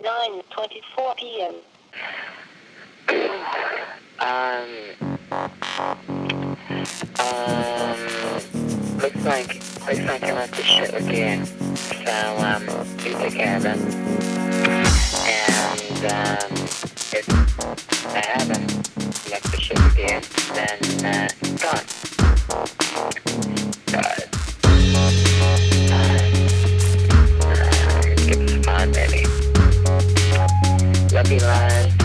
9:24 p.m. Looks like I left the shit with you. So, you take care of it. And, if I haven't left the shit with you, then, gone. Give us a fun, baby. Love you, live.